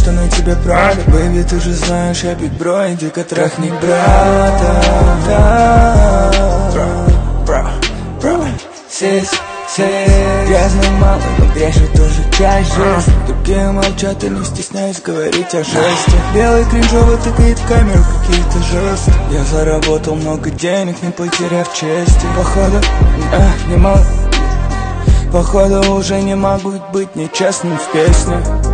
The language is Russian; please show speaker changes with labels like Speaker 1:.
Speaker 1: что на тебе правда. Бэйби, ты же знаешь, я биг бро, иди-ка трахни брата. Бро, сис. Грязно мало, но грешит тоже часть жизни. Другие молчат и не стесняясь говорить о жесте. Белый кринжово тыкает в камеру какие-то жесты. Я заработал много денег, не потеряв чести. Походу, немало. Походу уже не могу быть нечестным в песне.